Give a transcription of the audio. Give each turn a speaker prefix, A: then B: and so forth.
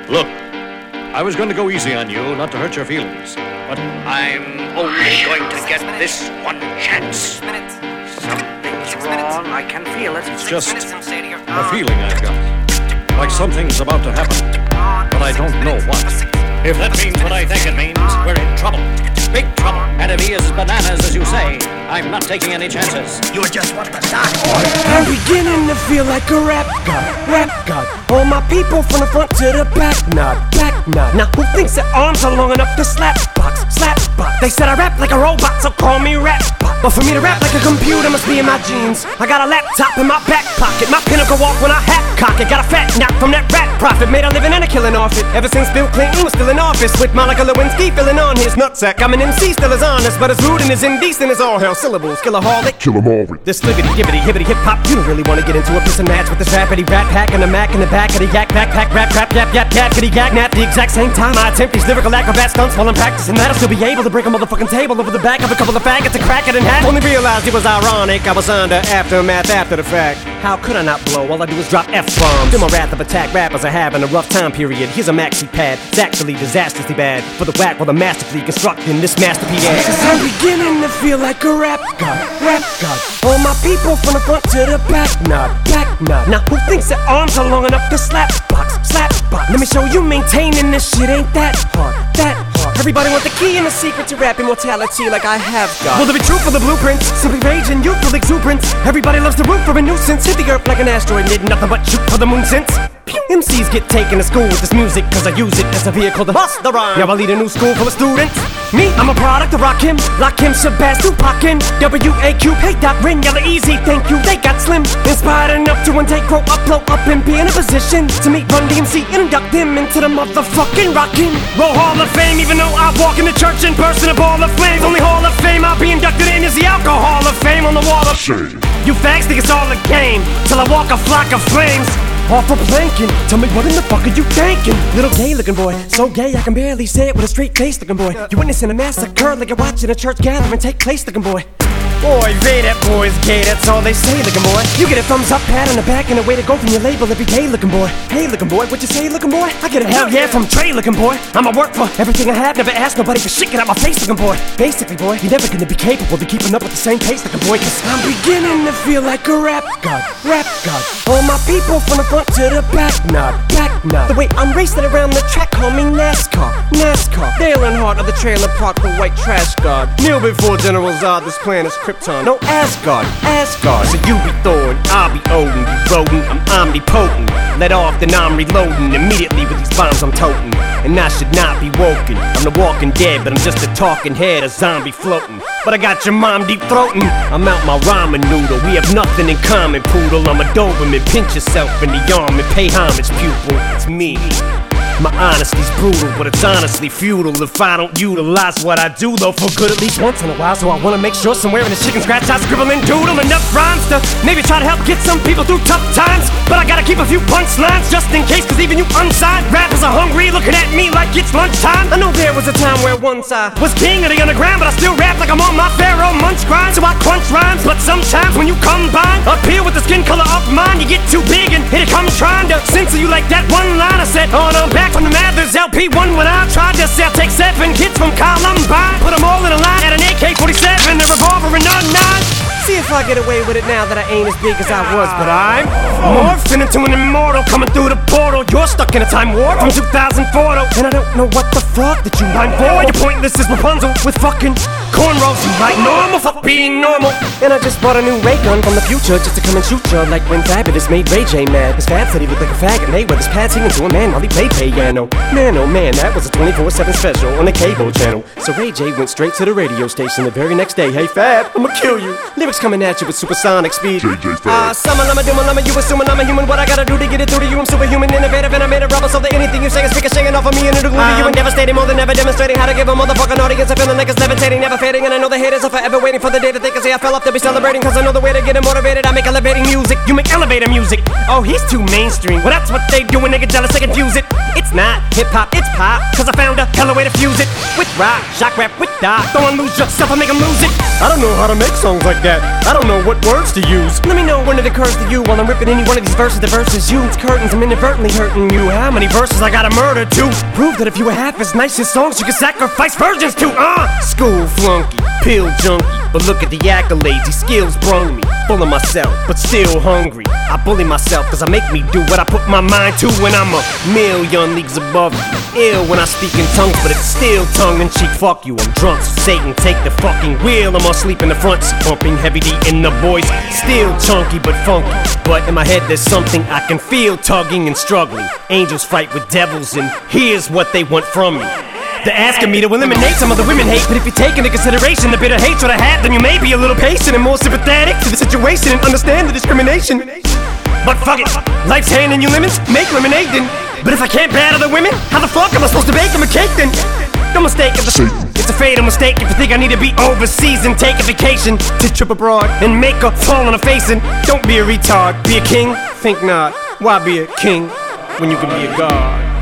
A: Look, I was going to go easy on you, not to hurt your feelings, but I'm only going to get this one chance. Something's wrong, I can feel it. It's just a feeling I've got. Like something's about to happen, but I don't know what. If that means what I think it means, we're in trouble. Big trouble. And if he is bananas, as you say, I'm not taking any chances. You just want to start.
B: I'm beginning to feel like a rap god. All my people from the front to the back nod. Now who thinks their arms are long enough to slap box? They said I rap like a robot, so call me rap bot. But for me to rap like a computer must be in my genes. I got a laptop in my back pocket, my pinnacle walk when I hat cock it. Got a fat knock from that rat profit, made a living and a killing off it. Ever since Bill Clinton was still in office, with Monica Lewinsky filling on his nutsack. I'm an MC, still as honest, but as rude and as indecent as all hell. Syllables, killaholic, kill 'em all. This slibbity, gibbity, hibbity, hip hop. You don't really wanna get into a piss and match with this rappity rat pack and a Mac in the back of the yak backpack, rap, yap, kitty gag, nap. The exact same time I attempt these lyrical acrobat stunts while I'm practicing that, I'll still be able to break a motherfucking table over the back of a couple of faggots and crack it in half. Only realized it was ironic, I was under aftermath after the fact. How could I not blow? All I do is drop F-bombs. Feel my wrath of attack, rappers are having a rough time period. Here's a maxi pad, it's actually disastrously bad for the whack while the masterfully constructing this masterpiece. Cause I'm beginning to feel like a rap god. All my people from the front to the back nod. Now who thinks their arms are long enough to slap box? Let me show you maintaining this shit ain't that hard. Everybody want the key and the secret to rap immortality like I have got. Will there be truth for the blueprints? Simply rage and youthful exuberance. Everybody loves to root for a nuisance. Hit the earth like an asteroid, did nothing but shoot for the moon since. MCs get taken to school with this music, cause I use it as a vehicle to bust the rhyme. Now I lead a new school full of students. Me, I'm a product of Rakim, Lakim, Shabazz, Tupac, W.A.Q. Hey Doc, Rin, Yella Easy, thank you, they got slim. Inspired enough to one day grow up, blow up, and be in a position to meet Run DMC and induct them into the motherfucking Rockin' Roll Hall of Fame. Even though I walk in the church in person, a ball of flames. Only Hall of Fame I'll be inducted in is the Alcohol of Fame on the wall of shame. You fags think it's all a game till I walk a flock of flames. Off for planking, tell me what in the fuck are you thinking? Little gay looking boy, so gay I can barely say it with a straight face looking boy. You witnessing a massacre like you're watching a church gathering take place looking boy. Boy, they that boy's gay, that's all they say looking boy. You get a thumbs up, pat on the back, and a way to go from your label every day looking boy. Hey looking boy, what you say looking boy? I get a hell yeah from Trey looking boy. I'ma work for everything I have, never ask nobody for shit, get out my face looking boy. Basically boy, you're never gonna be capable of keeping up with the same pace looking boy, cause I'm beginning to feel like a rap god. All my people from the front to the back nod. The way I'm racing around the track, call me NASCAR. Dale Earnhardt of the trailer park, the white trash god. Kneel before General Zod, this planet's Krypton. No Asgard. So you be Thor and I'll be Odin. You rodent, I'm omnipotent. Let off, then I'm reloading immediately with these bombs I'm toting. And I should not be woken. I'm the walking dead, but I'm just a talking head, a zombie floating. But I got your mom deep throating. I'm out my ramen noodle. We have nothing in common, poodle. I'm a Doberman. Pinch yourself in the arm and pay homage, pupil. It's me. My honesty's brutal, but it's honestly futile if I don't utilize what I do, though, for good at least once in a while. So I wanna make sure somewhere in this chicken scratch I scribble and doodle enough rhymes to maybe try to help get some people through tough times. But I gotta keep a few punchlines just in case, cause even you unsigned rappers are hungry, looking at me like it's lunchtime. I know there was a time where once I was king of the underground, but I still rap like I'm on my Pharaoh Munch grind. So I crunch rhymes, but sometimes when you combine up here with the skin color of mine, you get too big and here it comes trying to censor you like that one line I said on back from the Mathers LP1 when I tried to sell. Take 7 kids from Columbine, put them all in a line at an AK-47, a revolver and a 9. See if I get away with it now that I ain't as big as I was, but I'm morphing into an immortal coming through the portal. You're stuck in a time warp from 2004 though, and I don't know what the fuck that you mind for. You're pointless as Rapunzel with fucking cornrows. You like normal, fuck being normal. And I just bought a new ray gun from the future just to come and shoot ya, like when Fabulous made Ray J mad. His Fab said he looked like a faggot, Mayweather's pad singing to a man while he played piano. Man, oh man, that was a 24/7 special on the cable channel. So Ray J went straight to the radio station the very next day. Hey Fab, I'ma kill you. Lyrics coming at you with supersonic speed. Summer, you assuming I'm a human. What I gotta do to get it through to you? I'm superhuman, innovative, and I made a rubber so that anything you say is ricocheting off of me and it'll glue to you and devastating more than ever, demonstrating how to give a motherfucking audience a feeling like it's levitating, never fading. And I know the haters are forever waiting for the day that they can say I fell off to be celebrating, cause I know the way to get them motivated. I make elevating music, you make elevator music. Oh, he's too mainstream. Well, that's what they do when they get jealous, they confuse it. It's not hip-hop, it's pop, cause I found a hella way to fuse it. With rock, shock rap, with doc. Don't lose yourself, I make them lose it. I don't know how to make songs like that. I don't know what words to use. Let me know when it occurs to you while I'm ripping any one of these verses. The verses you, it's curtains, I'm inadvertently hurting you. How many verses I gotta murder to prove that if you were half as nice as songs you could sacrifice virgins to. School flunky, pill junkie, but look at the accolades, these skills brung me. Full of myself, but still hungry. I bully myself cause I make me do what I put my mind to when I'm a million leagues above you. Ill when I speak in tongues, but it's still tongue-in-cheek. Fuck you, I'm drunk, so Satan take the fucking wheel. I'm asleep in the front, pumping heavy D in the boys. Still chunky but funky, but in my head there's something I can feel tugging and struggling. Angels fight with devils and here's what they want from me. They're asking me to eliminate some of the women hate, but if you take into consideration the bitter hatred I have, then you may be a little patient and more sympathetic to the situation and understand the discrimination. But fuck it, life's handing you lemons, make lemonade then. But if I can't battle the women, how the fuck am I supposed to bake them a cake then? No mistake, it's a fatal mistake if you think I need to be overseas and take a vacation to trip abroad and make a fall on a face. And don't be a retard, be a king? Think not, why be a king when you can be a god?